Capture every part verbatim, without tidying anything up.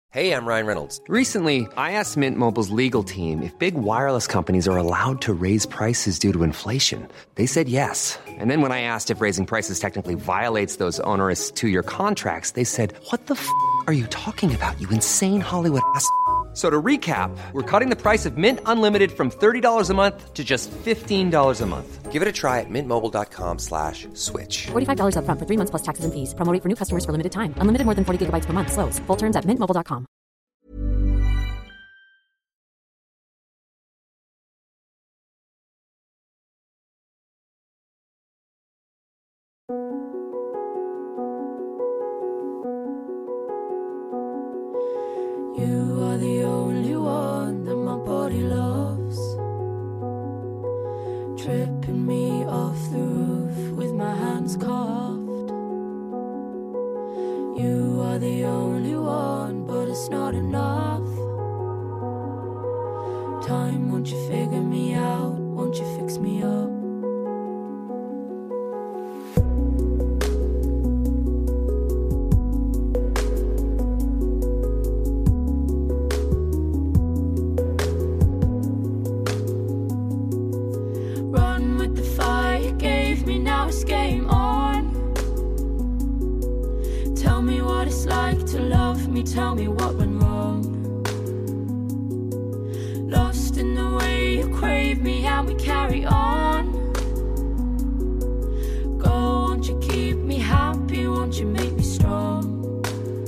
Hey, I'm Ryan Reynolds. Recently, I asked Mint Mobile's legal team if big wireless companies are allowed to raise prices due to inflation. They said yes. And then when I asked if raising prices technically violates those onerous two-year contracts, they said, what the f*** are you talking about, you insane Hollywood ass f- So to recap, we're cutting the price of Mint Unlimited from thirty dollars a month to just fifteen dollars a month. Give it a try at mintmobile.com slash switch. forty-five dollars up front for three months plus taxes and fees. Promo rate for new customers for limited time. Unlimited more than forty gigabytes per month. Slows full terms at mint mobile dot com. You are the only one that my body loves. Tripping me off the roof with my hands cuffed. You are the only one, but it's not enough. Time, won't you figure me out? Won't you fix me up? Tell me what went wrong. Lost in the way you crave me and we carry on. Go, won't you keep me happy? Won't you make me strong?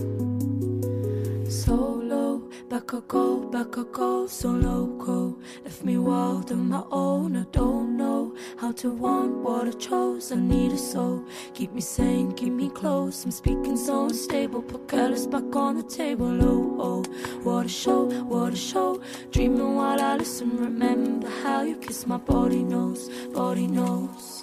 Solo, back I go, back I go, so loco. Left me wild on my own. I don't know how to want what I chose. I need a soul. Keep me sane, keep me close. I'm speaking so unstable. Put careless back on the table. Oh, oh, what a show, what a show. Dreaming while I listen. Remember how you kiss my body knows, body knows.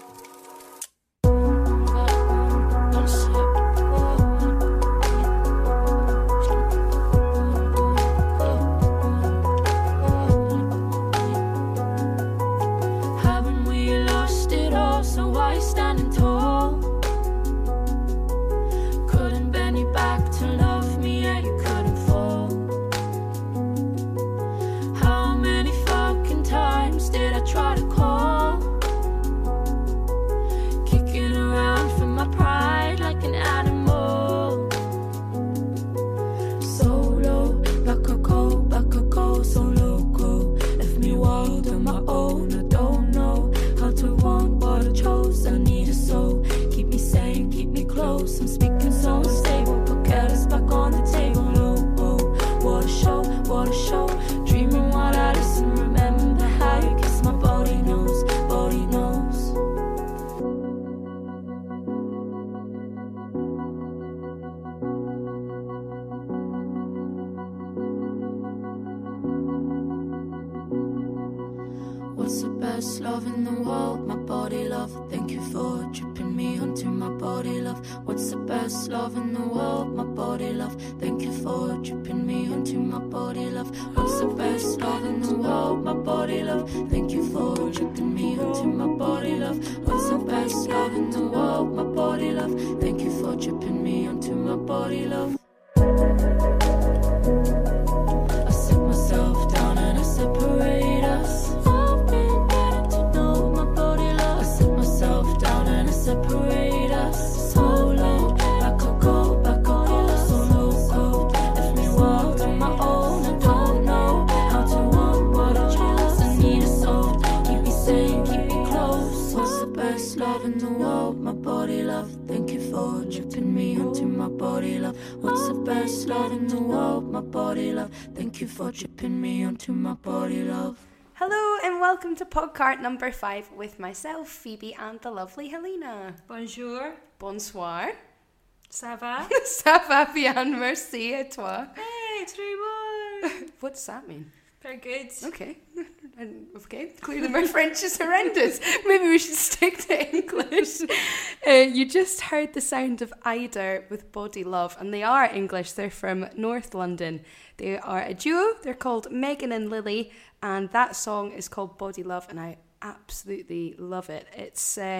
What's the best love in the world? My body love. Thank you for tripping me onto my body love. What's the best love in the world? My body love. Thank you for tripping me onto my body love. What's the best love in the world? My body love. Thank you for tripping me onto my body love. What's the best love in the world? My body love. Thank you for tripping me onto my body love. I sit myself down and I separate us. Separate us so low. Back I go, back I go, so low. Left me wild on my own. I don't know how to want what I chose. I need a soul. Keep me sane, keep me close. What's the best love in the world? My body love. Thank you for tripping me onto my body love. What's the best love in the world? My body love. Thank you for tripping me onto my body love. Hello and welcome to Podcart number five with myself, Phoebe, and the lovely Helena. Bonjour. Bonsoir. Ça va? Ça va bien, merci, et toi? Hey, très bon. What does that mean? Very good. Okay. Okay, clearly my French is horrendous. Maybe we should stick to English. Uh, you just heard the sound of Ida with Body Love, and they are English. They're from North London. They are a duo. They're called Megan and Lily, and that song is called Body Love, and I absolutely love it. It's uh,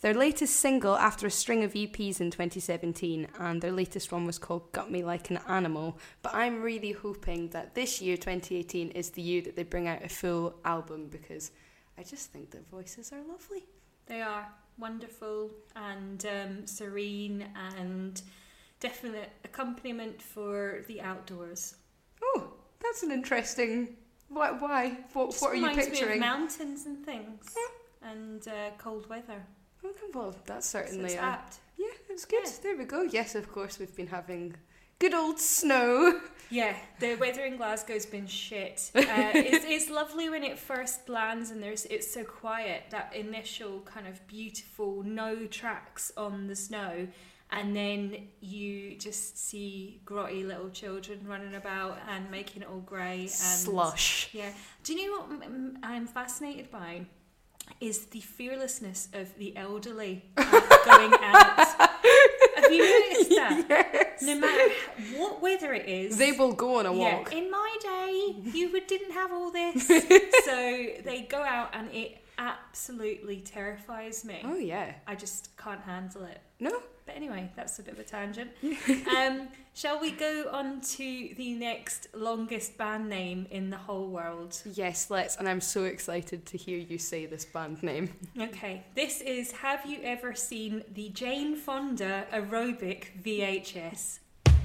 their latest single after a string of E Ps in twenty seventeen, and their latest one was called Got Me Like an Animal. But I'm really hoping that this year, twenty eighteen, is the year that they bring out a full album, because I just think their voices are lovely. They are wonderful and um, serene and definite accompaniment for the outdoors. Oh, that's an interesting... Why? Why? What, Just what are you reminds picturing? me of mountains and things and uh, cold weather. Okay, well, that's So certainly... it's a- apt. Yeah, that's good. Yeah. There we go. Yes, of course, we've been having good old snow. Yeah, the weather in Glasgow's been shit. Uh, it's, it's lovely when it first lands and there's it's so quiet, that initial kind of beautiful no tracks on the snow, and then you just see grotty little children running about and making it all grey and Slush. Yeah. Do you know what m- m- I'm fascinated by? Is the fearlessness of the elderly uh, going out. Have you noticed that? Yes. No matter h- what weather it is, They will go on a yeah, walk. in my day, you would, didn't have all this. So they go out and it absolutely terrifies me. Oh, yeah. I just can't handle it. No? But anyway, that's a bit of a tangent. um, shall we go on to the next longest band name in the whole world? Yes, let's. And I'm so excited to hear you say this band name. Okay, this is Have You Ever Seen the Jane Fonda Aerobic V H S?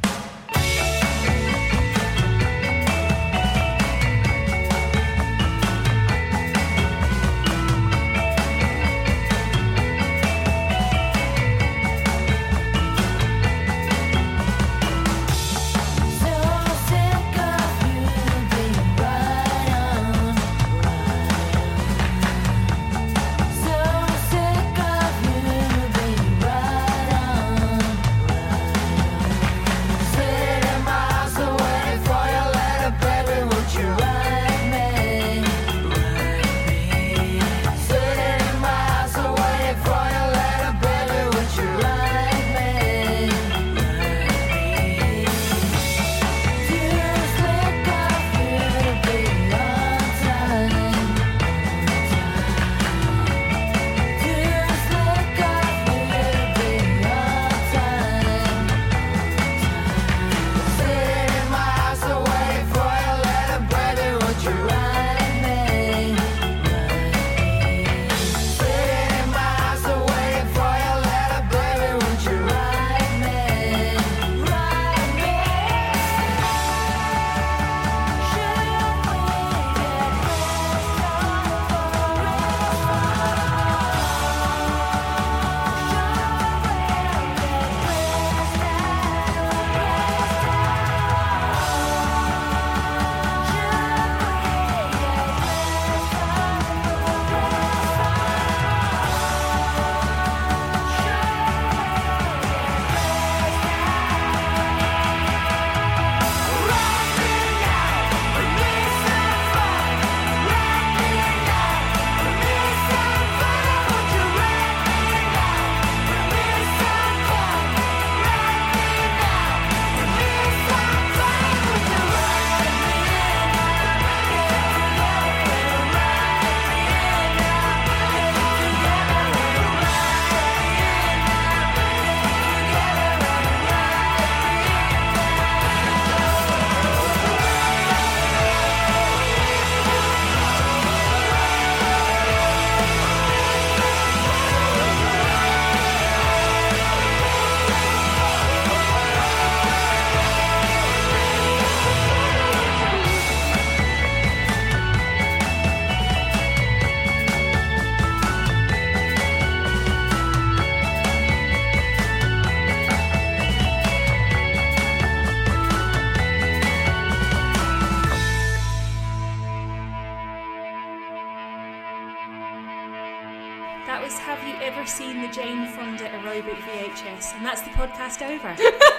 That was Have You Ever Seen the Jane Fonda Aerobic V H S? And that's the podcast over.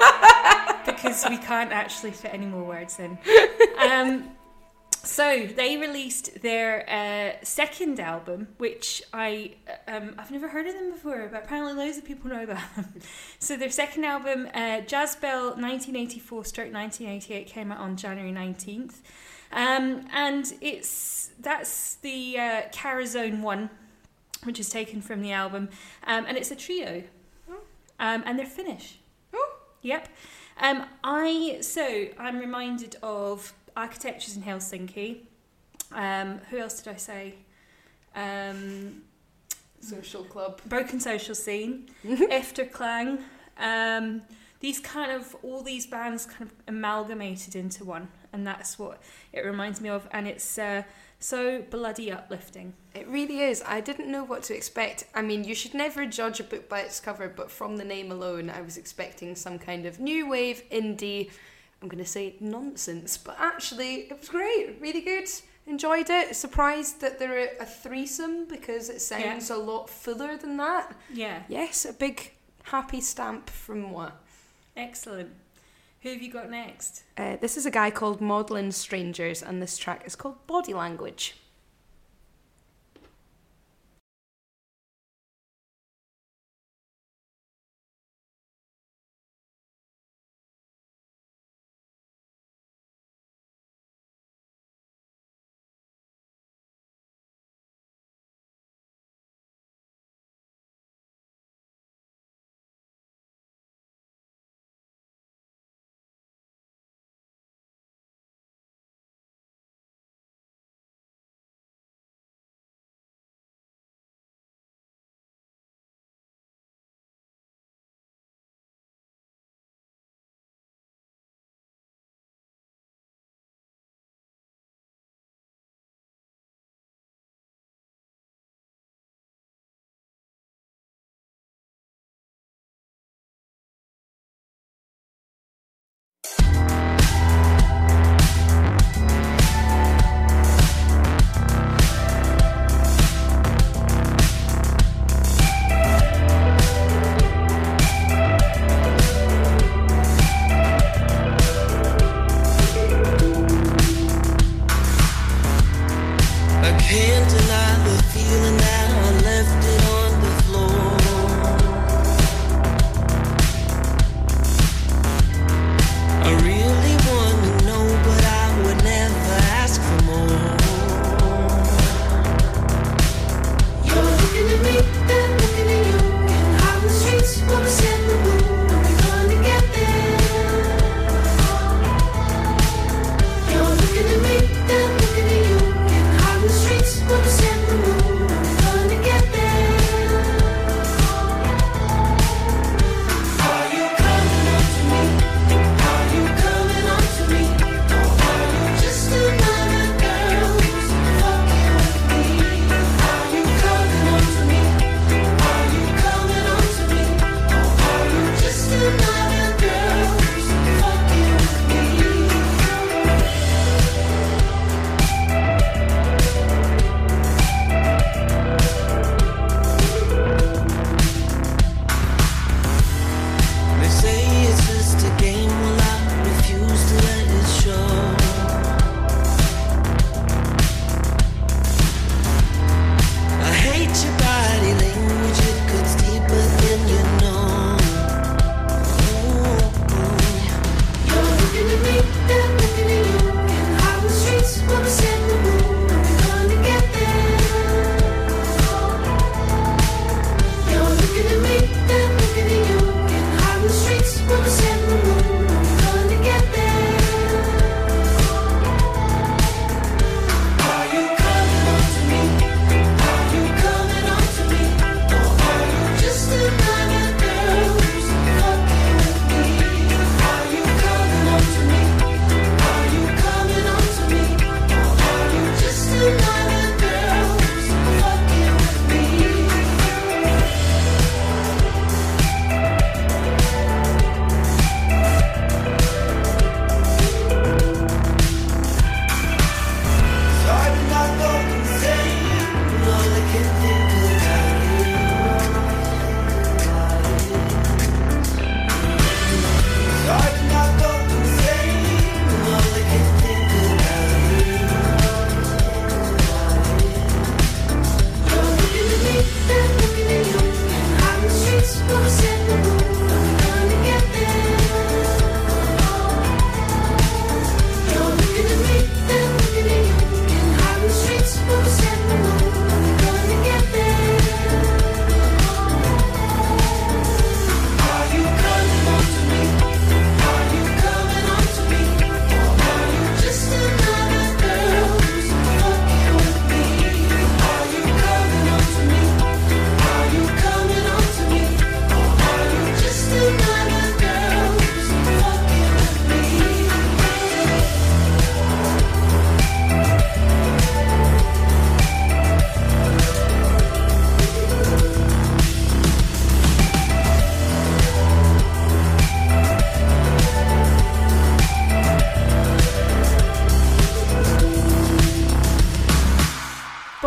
Because we can't actually fit any more words in. Um, so they released their uh, second album, which I, um, I've never heard of them before, but apparently loads of people know about them. So their second album, uh, Jazz Bell nineteen eighty-four stroke nineteen eighty-eight, came out on January nineteenth. Um, and it's that's the uh, Carazone one. which is taken from the album, um, and it's a trio, um, and they're Finnish. Oh. Yep. Um, I so I'm reminded of Architectures in Helsinki. Um, who else did I say? Um, Social Club. Broken Social Scene, Efterklang. Um, these kind of all these bands kind of amalgamated into one, and that's what it reminds me of. And it's uh, so bloody uplifting. It really is. I didn't know what to expect. I mean, you should never judge a book by its cover, but from the name alone, I was expecting some kind of new wave indie, I'm going to say nonsense, but actually it was great, really good. Enjoyed it. Surprised that they're a threesome because it sounds Yeah. a lot fuller than that. Yeah, Yes, a big happy stamp from moi. excellent. Who have you got next? Uh, this is a guy called Maudlin Strangers, and this track is called Body Language. You're looking at me, then looking at you. Getting hot in the streets, but we're setting the mood.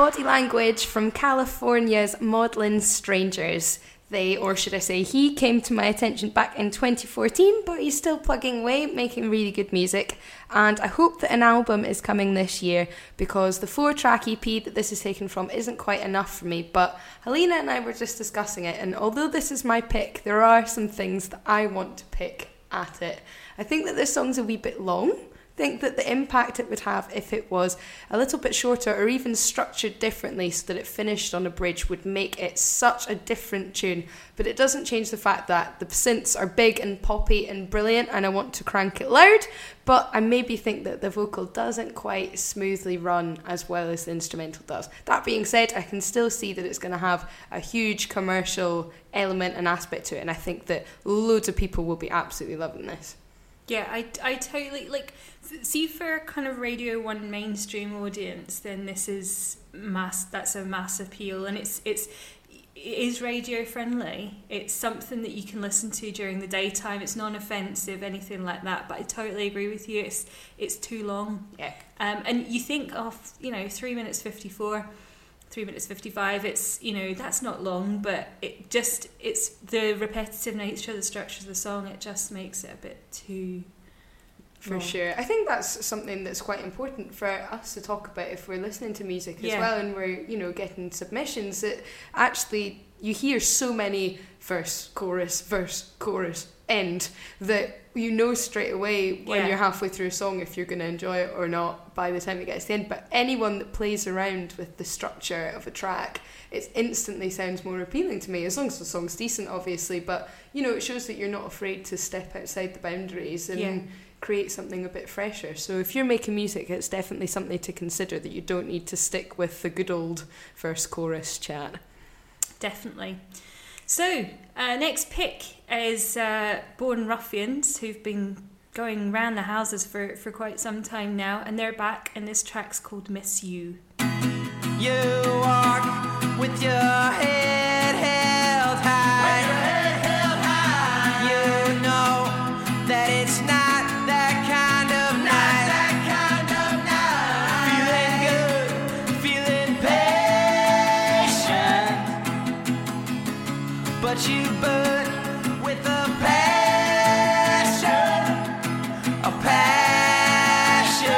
Body Language from California's Maudlin Strangers. They, or should I say he, came to my attention back in twenty fourteen, but he's still plugging away, making really good music. And I hope that an album is coming this year, because the four-track E P that this is taken from isn't quite enough for me. But Helena and I were just discussing it, and although this is my pick, there are some things that I want to pick at it. I think that this song's a wee bit long. I think that the impact it would have if it was a little bit shorter or even structured differently so that it finished on a bridge would make it such a different tune. But it doesn't change the fact that the synths are big and poppy and brilliant, and I want to crank it loud, but I maybe think that the vocal doesn't quite smoothly run as well as the instrumental does. That being said, I can still see that it's going to have a huge commercial element and aspect to it, and I think that loads of people will be absolutely loving this. Yeah, I, I totally, like, see, for a kind of Radio one mainstream audience, then this is mass, that's a mass appeal, and it's, it's, it is radio friendly. It's something that you can listen to during the daytime. It's non-offensive, anything like that, but I totally agree with you. It's, it's too long. Yeah. Um, and you think of, you know, three minutes fifty-four, three minutes fifty-five, it's, you know, that's not long, but it just, it's the repetitive nature of the structure of the song, it just makes it a bit too For long. sure. I think that's something that's quite important for us to talk about if we're listening to music as Yeah. well, and we're, you know, getting submissions, that actually you hear so many verse, chorus, verse, chorus, end, that you know straight away when Yeah. you're halfway through a song if you're going to enjoy it or not by the time it gets to the end. But anyone that plays around with the structure of a track, it instantly sounds more appealing to me, as long as the song's decent, obviously. But, you know, it shows that you're not afraid to step outside the boundaries and Yeah. create something a bit fresher. So if you're making music, it's definitely something to consider, that you don't need to stick with the good old verse chorus chat. Definitely. So, uh, next pick is uh, Born Ruffians, who've been going round the houses for, for quite some time now, and they're back, and this track's called Miss You. You walk with your head held high. With your head held high. You know that it's not that kind of night. Not that kind of night. Feeling good, feeling patient, but you burn with a passion, a passion.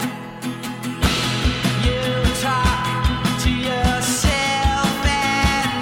You talk to yourself at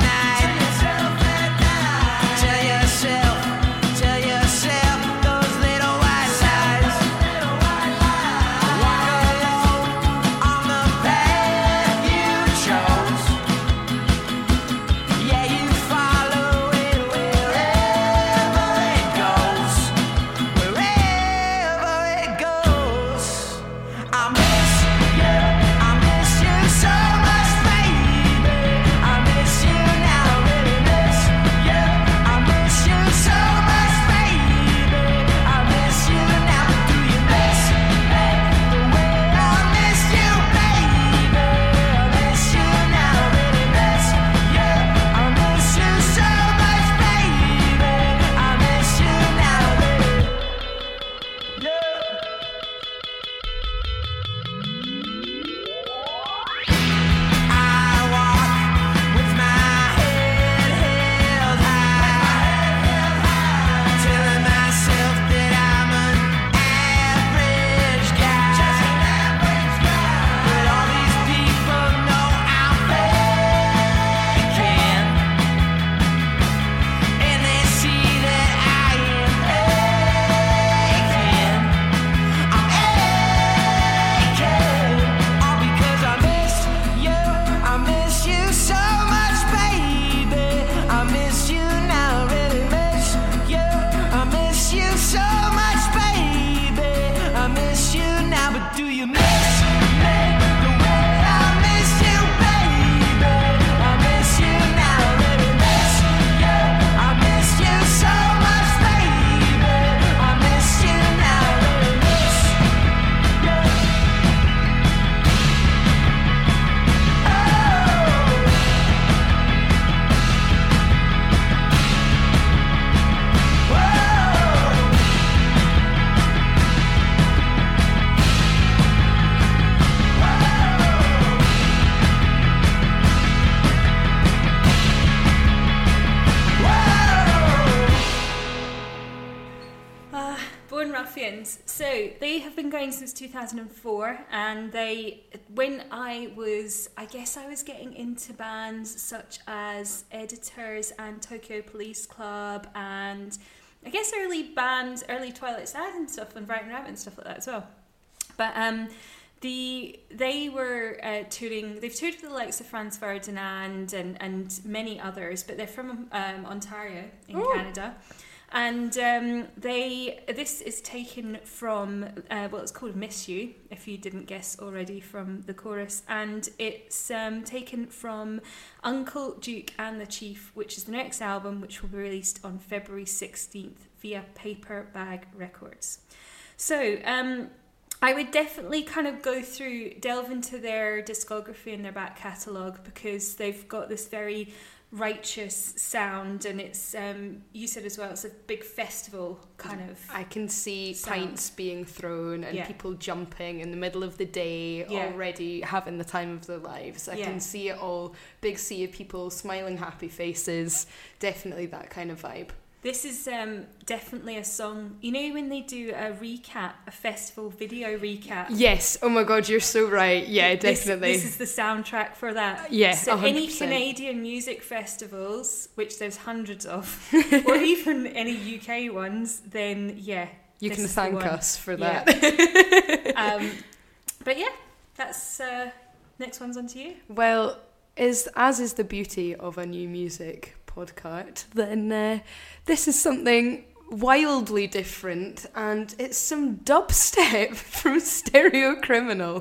Yes, so they have been going since two thousand four, and they, when I was, I guess I was getting into bands such as Editors and Tokyo Police Club, and I guess early bands, early Twilight Sad and stuff, and Brighton Rabbit and stuff like that as well. But um, the they were uh, touring, they've toured with the likes of Franz Ferdinand and, and many others, but they're from um, Ontario in Ooh. Canada. And um, they this is taken from uh, well, it's called "Miss You," if you didn't guess already from the chorus, and it's um, taken from Uncle Duke and the Chief, which is the next album, which will be released on February sixteenth via Paper Bag Records. So um, I would definitely kind of go through, delve into their discography and their back catalogue, because they've got this very righteous sound, and it's um you said as well, it's a big festival kind of. I can see sound. pints being thrown and Yeah. people jumping in the middle of the day, Yeah. already having the time of their lives. I Yeah. can see it all, big sea of people, smiling happy faces, definitely that kind of vibe. This is um definitely a song, you know, when they do a recap, a festival video recap. Yes, oh my god, you're so right. Yeah, This- definitely. This, is the soundtrack for that. Yeah, So one hundred any percent. Canadian music festivals, which there's hundreds of, or even any U K ones, then yeah, you this can is the thank one. us for Yeah. that. um, but yeah, that's uh, next one's on to you. Well, is as is the beauty of a new music podcast, then uh, this is something wildly different, and it's some dubstep from Stereo Criminal.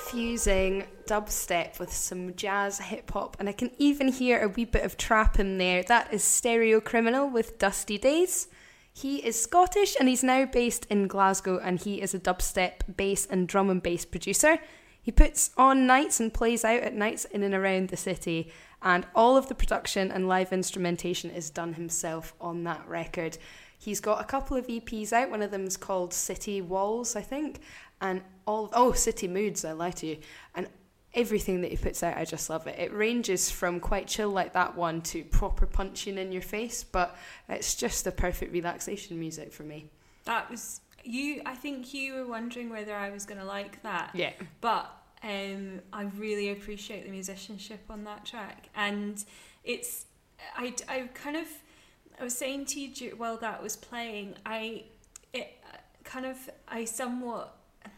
fusing dubstep with some jazz hip hop, and I can even hear a wee bit of trap in there. That is Stereo Criminal with Dusty Days. He is Scottish and he's now based in Glasgow, and he is a dubstep bass and drum and bass producer. He puts on nights and plays out at nights in and around the city, and all of the production and live instrumentation is done himself on that record. He's got a couple of E Ps out. One of them is called City Walls, I think, and all oh City Moods, I lie to you, and everything that he puts out, I just love it. It ranges from quite chill like that one to proper punching in your face, but it's just the perfect relaxation music for me. That was you. I think you were wondering whether I was going to like that. Yeah, but um, I really appreciate the musicianship on that track, and it's I I kind of. I was saying to you while that was playing, I it kind of I somewhat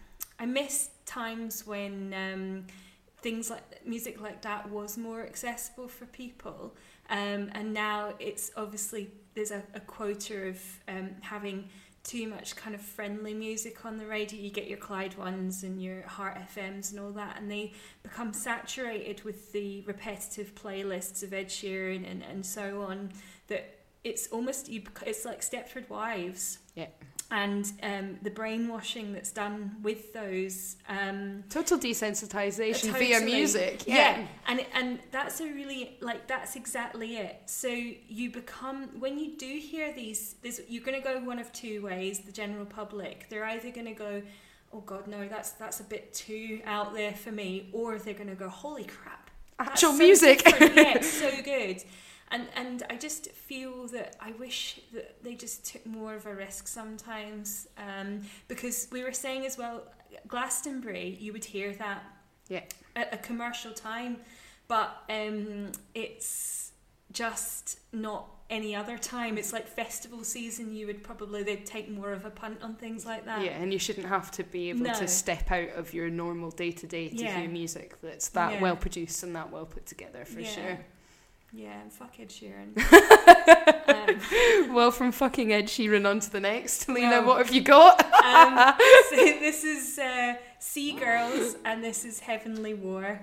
I miss times when um, things like music like that was more accessible for people, um, and now it's obviously there's a, a quota of um, having too much kind of friendly music on the radio. You get your Clyde ones and your Heart F Ms and all that, and they become saturated with the repetitive playlists of Ed Sheeran and, and so on that. It's almost you. It's like Stepford Wives, yeah, and um, the brainwashing that's done with those. Um, Total desensitization totally, via music, yeah. yeah, and and that's a really like that's exactly it. So you become when you do hear these, there's, you're going to go one of two ways. The general public, they're either going to go, oh God, no, that's that's a bit too out there for me, or they're going to go, holy crap, actual so music, yeah, it's so good. And and I just feel that I wish that they just took more of a risk sometimes, um, because we were saying as well, Glastonbury, you would hear that yeah. at a commercial time, but um, it's just not any other time. It's like festival season, you would probably, they'd take more of a punt on things like that. Yeah, and you shouldn't have to be able No. to step out of your normal day-to-day to Yeah. hear music that's that Yeah. well produced and that well put together, for Yeah. sure. Yeah, and fuck Ed Sheeran. um, Well, from fucking Ed Sheeran on to the next. Lena, Well, what have you got? um, so this is uh, Sea Girls, and this is Heavenly War.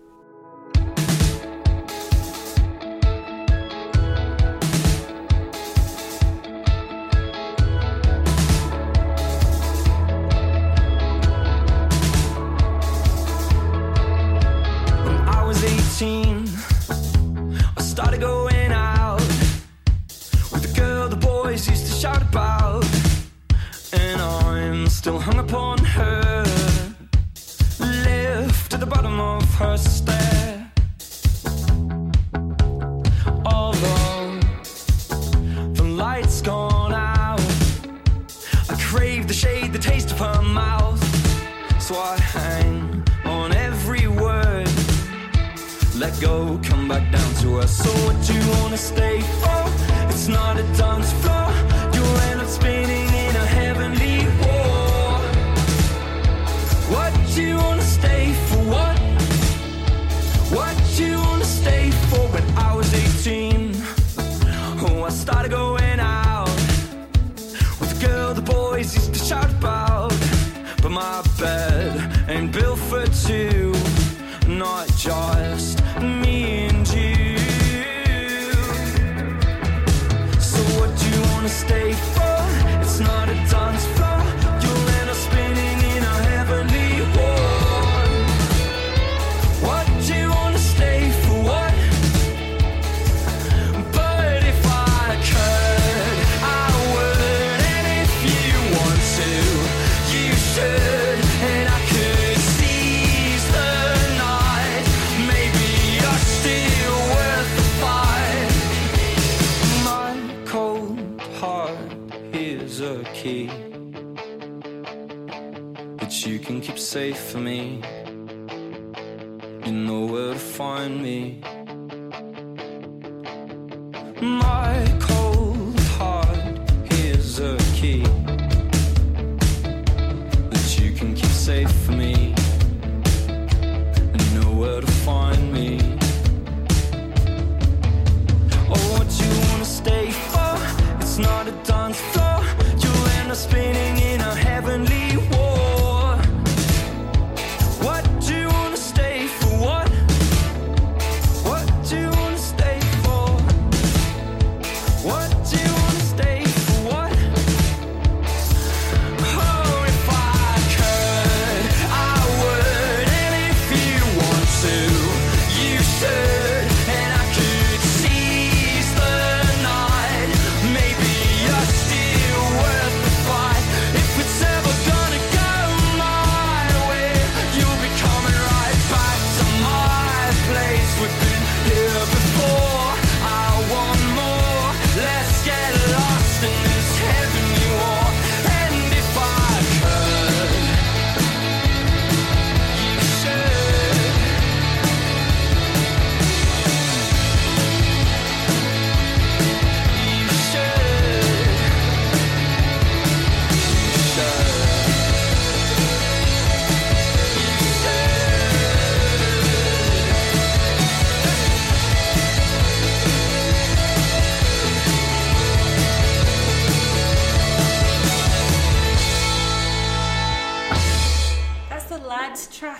When I was eighteen, I started going out with the girl the boys used to shout about, and I'm still hung upon her, left at the bottom of her stair. Although the light's gone out, I crave the shade, the taste of her mouth, so I hang on every word. Let go, come back down to us. So what do you wanna stay for? It's not a dance floor. You'll end up spinning in a heavenly war. What do you wanna stay for? What? What do you wanna stay for? When I was eighteen, oh, I started going out with a girl the boys used to shout about, but my bed ain't built for two. Not just me and you. So what do you wanna stay for? It's not a dance floor. You'll end up spinning in a heavenly war. What do you wanna stay for? What? But if I could, I would. And if you want to, you should. And I could seize the night. Maybe you're still worth the fight. My cold heart, here's a key that you can keep safe for me. You know where to find me. My cold heart, here's a key that you can keep safe for me. And know where to find me. Oh, what you wanna stay for? It's not a dance floor. You'll end up spinning in a heavenly war. What do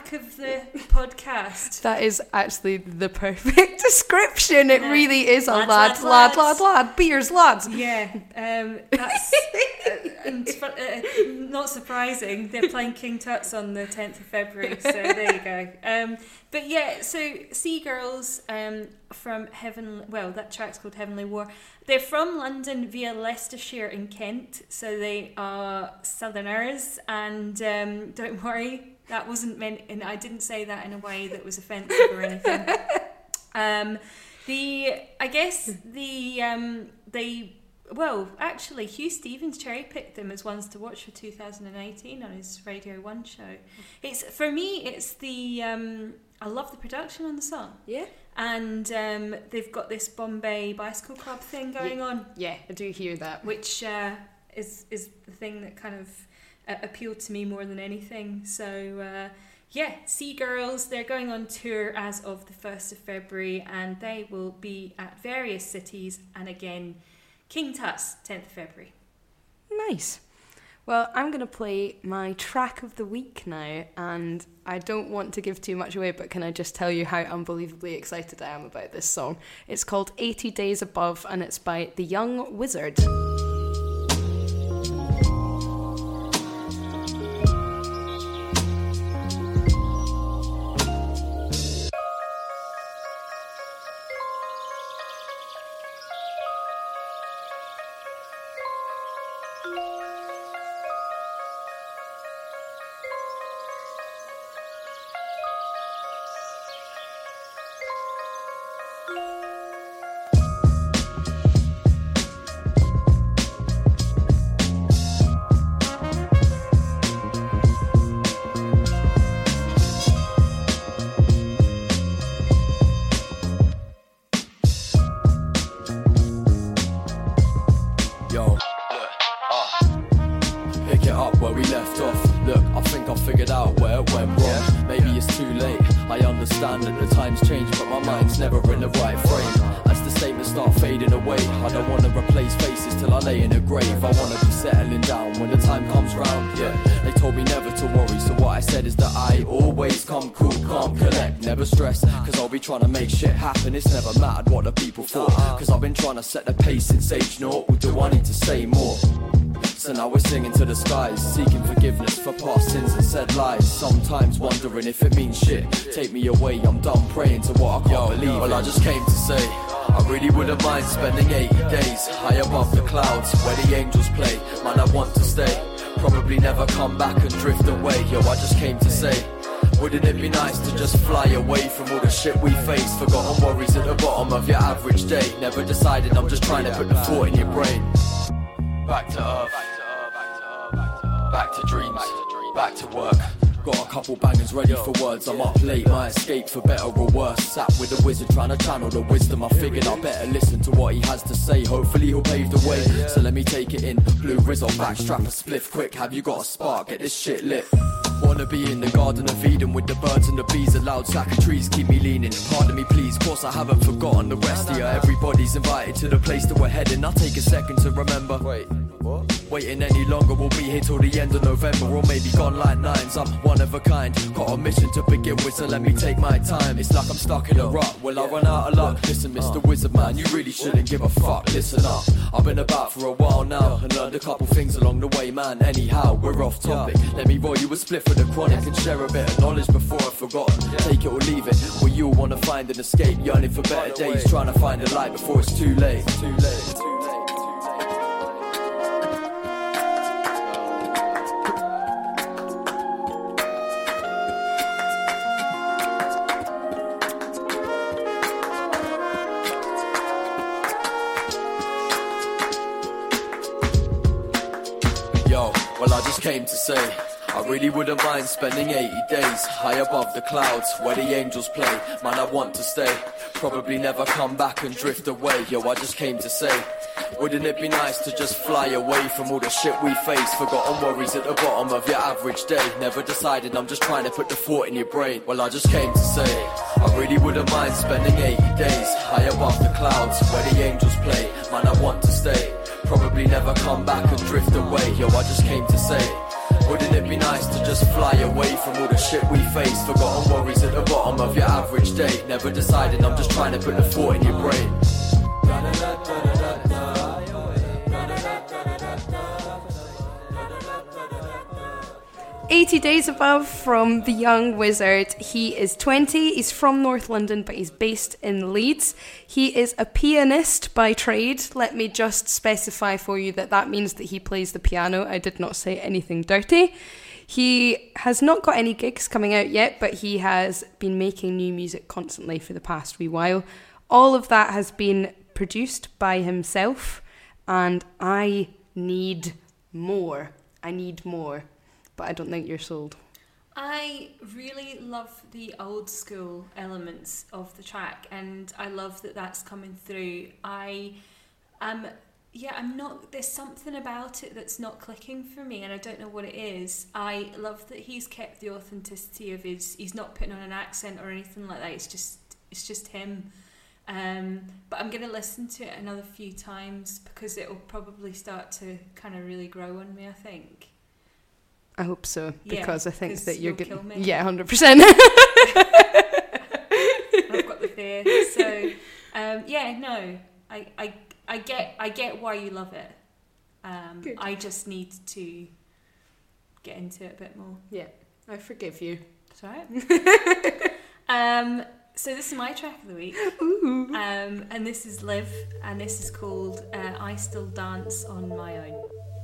track of the podcast. That is actually the perfect description. It Yeah. really is a Lads, lad, lads, lad, lads. lad, lad, beers, lads. Yeah, um, that's uh, and for, uh, not surprising. They're playing King Tut's on the tenth of February, so there you go. Um, but yeah, so Sea Girls um, from Heaven. Well, that track's called Heavenly War. They're from London via Leicestershire and Kent, so they are Southerners. And um, don't worry, that wasn't meant, and I didn't say that in a way that was offensive or anything. Um, the I guess the um, they well actually Hugh Stevens cherry picked them as ones to watch for two thousand eighteen on his Radio One show. It's for me. It's the um, I love the production on the song. Yeah. And um, they've got this Bombay Bicycle Club thing going Yeah. on, Yeah, I do hear that. which uh, is is the thing that kind of uh, appealed to me more than anything. So uh, yeah, Sea Girls, they're going on tour as of the first of February, and they will be at various cities, and again, King Tut's, tenth of February. Nice. Well, I'm going to play my track of the week now, and I don't want to give too much away, but can I just tell you how unbelievably excited I am about this song? It's called eighty days above, and it's by The Young Wizard. Yo, look, uh, pick it up where we left off. Look, I think I figured out where it went wrong. Maybe it's too late. I understand that the times change, but my mind's never in the right frame. As the statements start fading away, I don't want to replace faces till I lay in a grave. I want to be settling down when the time comes round. Yeah, they told me never to worry, so what I said is that I always come cool, calm, collect, never stress. Cause I'll be trying to make shit happen. It's never mattered what the people thought, cause I've been trying to set the pace since age naught. Or do I need to say more? So now we're singing to the skies, seeking forgiveness for past sins and said lies. Sometimes wondering if it means shit. Take me away, I'm done praying to what I can't Yo, believe. Well, I just came to say, I really wouldn't mind spending eighty days high above the clouds where the angels play. Man, I want to stay, probably never come back and drift away. Yo, I just came to say, wouldn't it be nice to just fly away from all the shit we face? Forgotten worries at the bottom of your average day. Never decided, I'm just trying to put the thought in your brain. Back to earth, back to dreams, back to work. Got a couple bangers ready for words. I'm up late, my escape for better or worse. Sat with the wizard trying to channel the wisdom. I figured I better listen to what he has to say. Hopefully he'll pave the way, so let me take it in. Blue Rizzo, backstrap a spliff quick. Have you got a spark? Get this shit lit. Wanna be in the Garden of Eden with the birds and the bees. A loud sack of trees keep me leaning. Pardon me please, course I haven't forgotten the rest of you. Everybody's invited to the place that we're heading. I'll take a second to remember. Wait, what? Waiting any longer, we'll be here till the end of November. Or maybe gone like nines, I'm one of a kind. Got a mission to begin with, so let me take my time. It's like I'm stuck in a rut, will I run out of luck? Listen, Mister Wizard Man, you really shouldn't give a fuck. Listen up, I've been about for a while now and learned a couple things along the way, man. Anyhow, we're off topic. Let me roll you a spliff with a chronic and share a bit of knowledge before I've forgotten. Take it or leave it, where you'll wanna find an escape. Yearning for better days, trying to find a light before it's too late. Too late. Yo, well I just came to say, I really wouldn't mind spending eighty days high above the clouds where the angels play. Man, I want to stay, probably never come back and drift away. Yo, I just came to say, wouldn't it be nice to just fly away from all the shit we face? Forgotten worries at the bottom of your average day. Never decided, I'm just trying to put the thought in your brain. Well, I just came to say, I really wouldn't mind spending eighty days high above the clouds where the angels play. Man, I want to stay, probably never come back and drift away. Yo, I just came to say, Wouldn't it be nice to just fly away from all the shit we face? Forgotten worries at the bottom of your average day. Never decided, I'm just trying to put a thought in your brain. eighty Days Above from The Young Wizard. He is twenty, he's from North London, but he's based in Leeds. He is a pianist by trade. Let me just specify for you that that means that he plays the piano. I did not say anything dirty. He has not got any gigs coming out yet, but he has been making new music constantly for the past wee while. All of that has been produced by himself, and I need more. I need more. But I don't think you're sold. I really love the old school elements of the track, and I love that that's coming through. I um yeah I'm not there's something about it that's not clicking for me, and I don't know what it is. I love that he's kept the authenticity of his, he's not putting on an accent or anything like that. It's just it's just him. Um, but I'm going to listen to it another few times because it'll probably start to kind of really grow on me, I think. I hope so, because yeah, I think that you're going to kill me. Yeah, one hundred percent. I've got the fear. So, um, yeah, no, I, I, I get, I get why you love it. Um, I just need to get into it a bit more. Yeah, I forgive you. That's all right. um, so this is my track of the week. Ooh. Um, and this is Liv, and this is called uh, I Still Dance on My Own.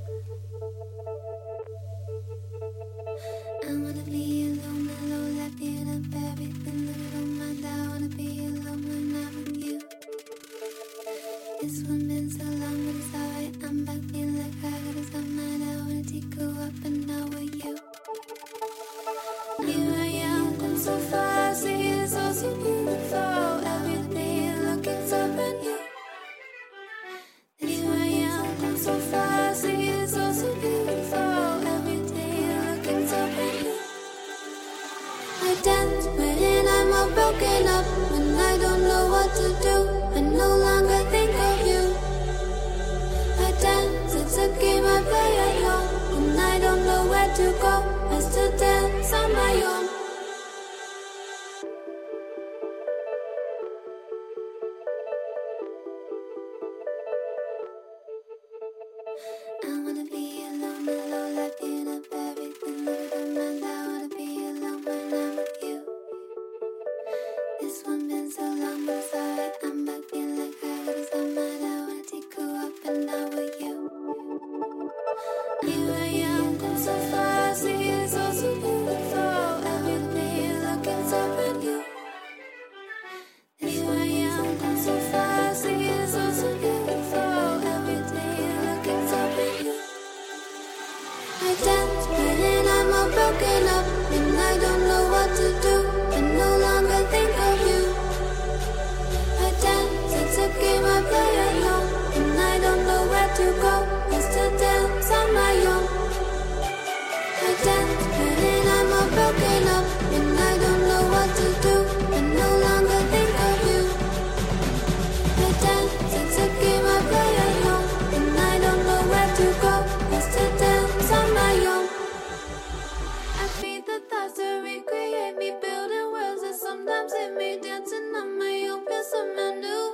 I wanna be alone, alone, like being up everything that I don't mind. I wanna be alone when I'm with you. This one been so long, but it's alright. I'm back feeling like I got a some mind. I wanna take you up and now with you. Here I am, come so far, see it's all so beautiful. Everything looking so brand new. Here I am, come so far, see it's all so beautiful. Everything looking so brand new. I dance when I'm all broken up, when I don't know what to do. I no longer think of you. I dance, it's a game I play at home, when I don't know where to go. I still dance on my own. I wanna be alone, alone, like being up everything that I don't mind. I wanna be alone when I'm with you. This one been so long, but it's alright. I'm back feeling like I got a some mind. I wanna take you up and now with you. Here I am, come so far, see it's all so beautiful. Everything looking so brand new. Here I am, come so far, see it's all so beautiful. Everything looking so brand new. I dance when I'm all broken up, and I don't know what to do. I no longer think of you. I dance, it's a game I play at home, and I don't know where to go. I still dance on my own. I dance when I'm all broken up, and I don't know what to do. I no longer think of you. I dance, it's a game I play at home, and I don't know where to go. I still dance on my own. I feed the thoughts that recreate me, building worlds that sometimes hit me, dancing on my own, feel something new.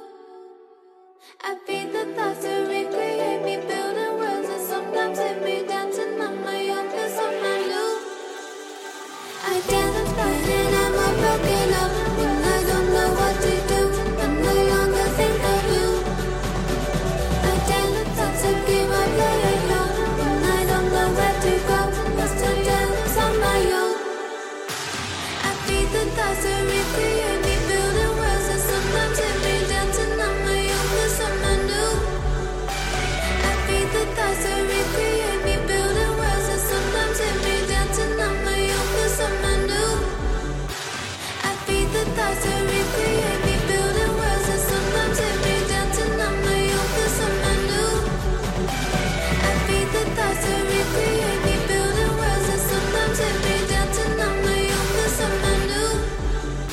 I feed the thoughts that recreate me, building worlds that sometimes hit me, dancing on my own, feel something new. I dance when I'm all broken up, when I don't know what to do. I no longer think of you. I dance, that's a game I play at home, when I don't know where to go. I still dance on my own. I feed the thoughts that recreate me, building worlds that sometimes hit me, dancing on my own, feel something new. I feed the thoughts that recreate me, building worlds that sometimes hit me, dancing on my own, feel something new. I feed the thoughts that recreate me, building worlds that sometimes hit me, dancing on my own, feel something new. I feed the thoughts that recreate me, building worlds that sometimes hit me, dancing on my own, feel something new.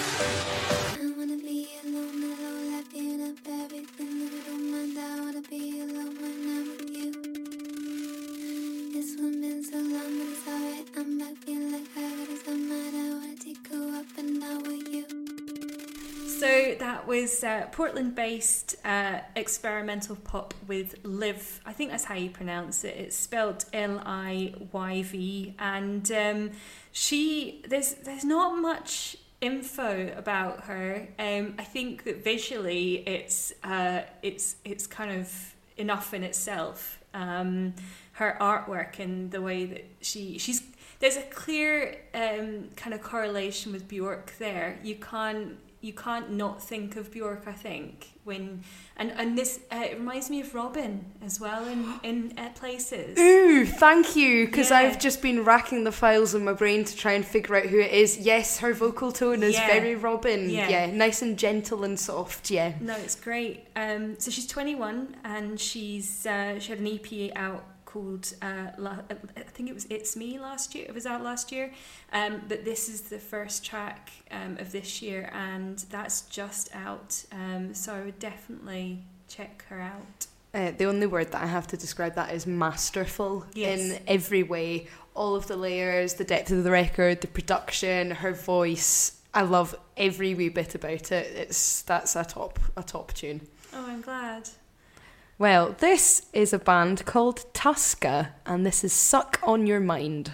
So that was uh, Portland-based uh, experimental pop with Liv. I think that's how you pronounce it. It's spelled L I Y V, and um, she there's there's not much info about her. Um, I think that visually, it's uh, it's it's kind of enough in itself. Um, her artwork and the way that she she's there's a clear um, kind of correlation with Bjork there. You can't. You can't not think of Bjork, I think, when and and this uh, it reminds me of Robin as well in in uh, places. Ooh, thank you, because Yeah. I've just been racking the files in my brain to try and figure out who it is. Yes, her vocal tone is Yeah. very Robin. Yeah. Yeah, nice and gentle and soft. Yeah. No, it's great. Um, so she's twenty-one and she's uh, she had an E P out called uh, La- I think it was It's Me last year. It was out last year, um, but this is the first track um, of this year, and that's just out. Um, so I would definitely check her out. Uh, the only word that I have to describe that is masterful. Yes. In every way. All of the layers, the depth of the record, the production, her voice. I love every wee bit about it. It's that's a top a top tune. Oh, I'm glad. Well, this is a band called Tuska, and this is Suck on Your Mind.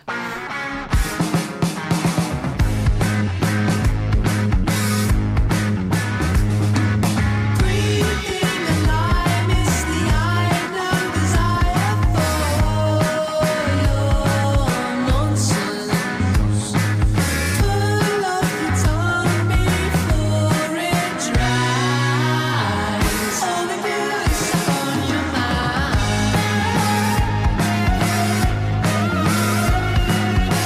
All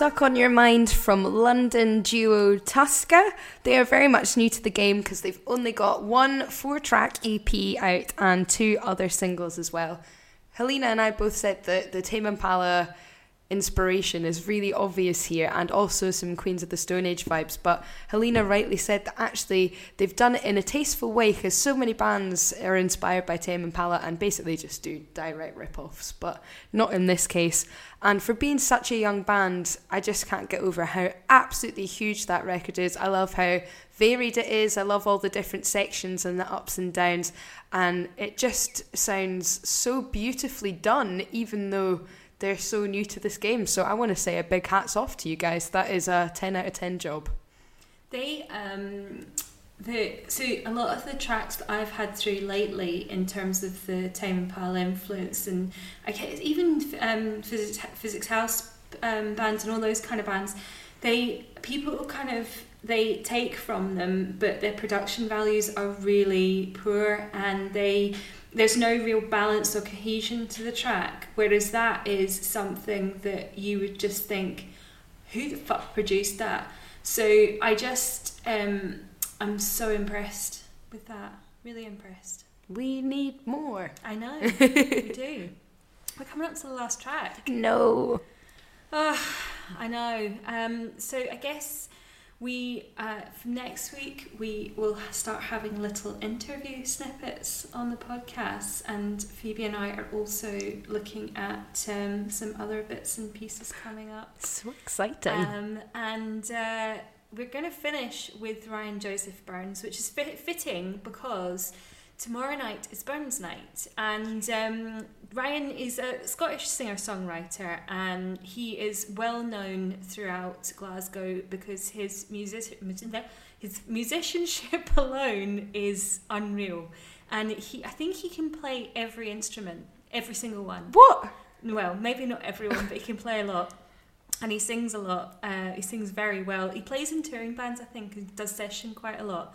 Suck on Your Mind from London duo Tuska. They are very much new to the game because they've only got one four-track E P out and two other singles as well. Helena and I both said that the Tame Impala inspiration is really obvious here, and also some Queens of the Stone Age vibes, but Helena rightly said that actually they've done it in a tasteful way because so many bands are inspired by Tame Impala and basically just do direct rip-offs, but not in this case. And for being such a young band, I just can't get over how absolutely huge that record is. I love how varied it is. I love all the different sections and the ups and downs, and it just sounds so beautifully done, even though they're so new to this game. So I want to say a big hats off to you guys. That is a ten out of ten job. They, um, the so a lot of the tracks that I've had through lately in terms of the Tame Impala influence, and I guess even um, Physics, Physics House um, bands and all those kind of bands, they people kind of they take from them, but their production values are really poor, and they. There's no real balance or cohesion to the track, whereas that is something that you would just think, who the fuck produced that? So I just, um, I'm so impressed with that. Really impressed. We need more. I know, we do. We're coming up to the last track. No. Oh, I know. Um, so I guess we, uh, for next week, we will start having little interview snippets on the podcast, and Phoebe and I are also looking at um, some other bits and pieces coming up. So exciting. Um, and uh, we're going to finish with Ryan Joseph Burns, which is fit- fitting because tomorrow night is Burns night, and um, Ryan is a Scottish singer-songwriter, and he is well known throughout Glasgow because his music his musicianship alone is unreal, and he I think he can play every instrument, every single one. What? Well, maybe not everyone, but he can play a lot. And he sings a lot. Uh, he sings very well. He plays in touring bands, I think, and does session quite a lot.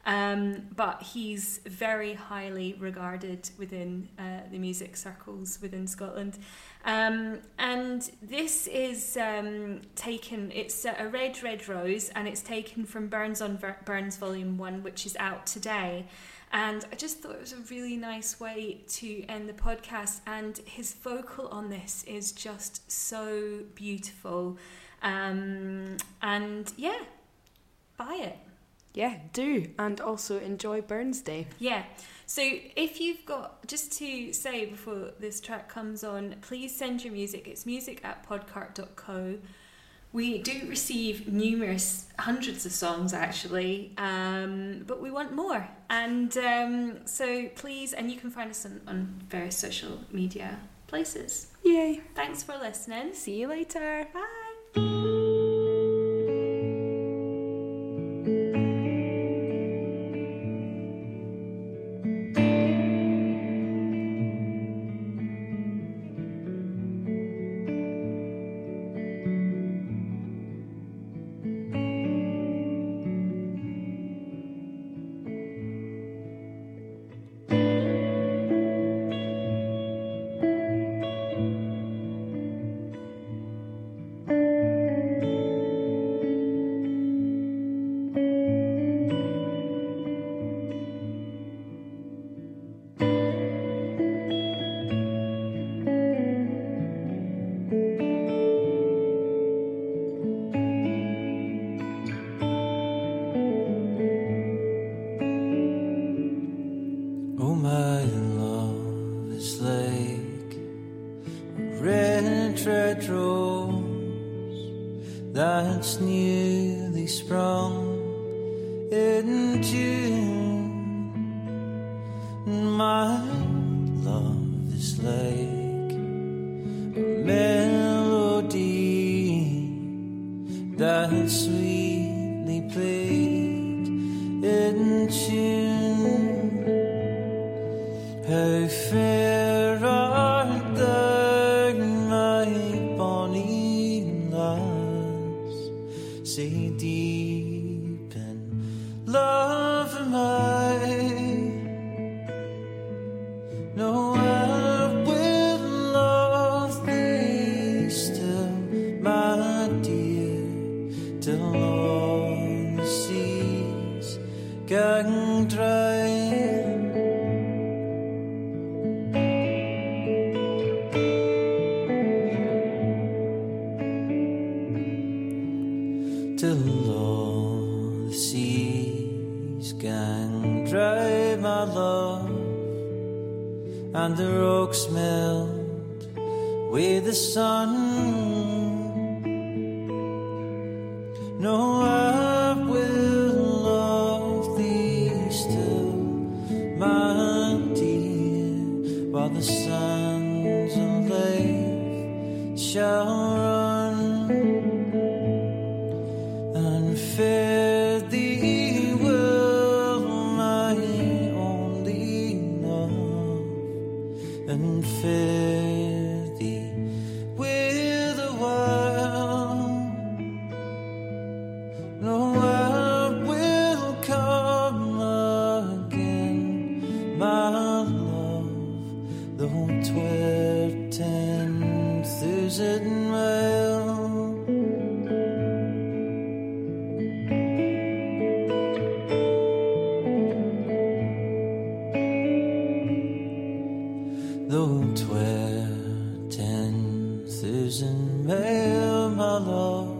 Um, but he's very highly regarded within uh, the music circles within Scotland. Um, and this is um, taken, it's a Red, Red Rose, and it's taken from Burns on Ver- Burns Volume one, which is out today. And I just thought it was a really nice way to end the podcast. And his vocal on this is just so beautiful. Um, and yeah, buy it. Yeah, do. And also enjoy Burns Day. Yeah. So if you've got, just to say before this track comes on, please send your music. It's music at podcart dot co. We do receive numerous, hundreds of songs actually, um, but we want more. And um, so please, and you can find us on, on various social media places. Yay. Thanks for listening. See you later. Bye. Say deep in love am till all the seas can dry, my love, and the rocks melt with the sun. No, I will love thee still, my dear, while the sands of life shall run, and fare thee well, my only love, and fare thee with a while. No, I will come again, my love, though 'twere ten thousand miles. Though 'twere ten thousand miles, my love,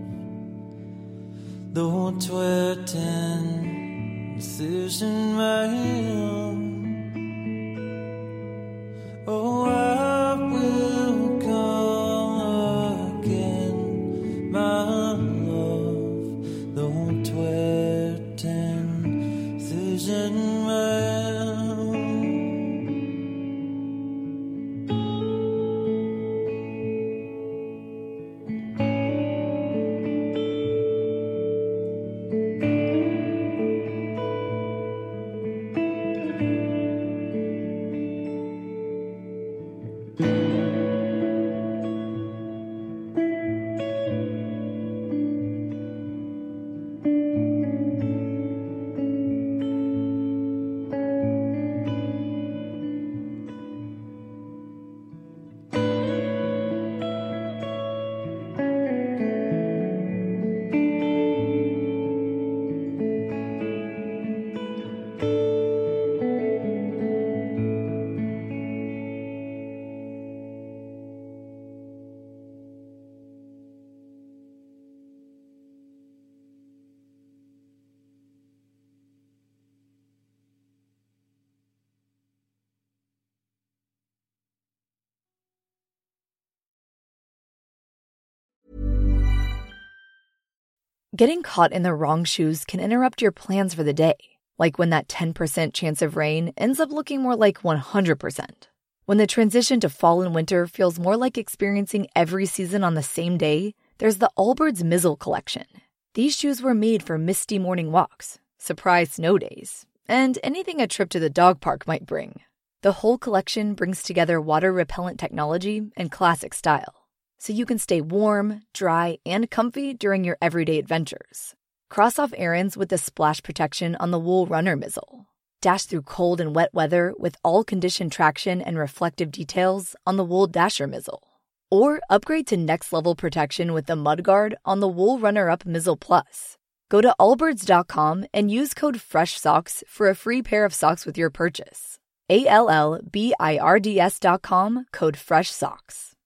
though 'twere ten thousand miles, oh, I will come again, my love, though 'twere ten thousand miles. Getting caught in the wrong shoes can interrupt your plans for the day, like when that ten percent chance of rain ends up looking more like one hundred percent. When the transition to fall and winter feels more like experiencing every season on the same day, there's the Allbirds Mizzle Collection. These shoes were made for misty morning walks, surprise snow days, and anything a trip to the dog park might bring. The whole collection brings together water-repellent technology and classic style, so you can stay warm, dry, and comfy during your everyday adventures. Cross off errands with the splash protection on the Wool Runner Mizzle. Dash through cold and wet weather with all-condition traction and reflective details on the Wool Dasher Mizzle. Or upgrade to next-level protection with the Mudguard on the Wool Runner-Up Mizzle Plus. Go to allbirds dot com and use code FRESHSOCKS for a free pair of socks with your purchase. A L L B I R D S dot com, code FRESHSOCKS.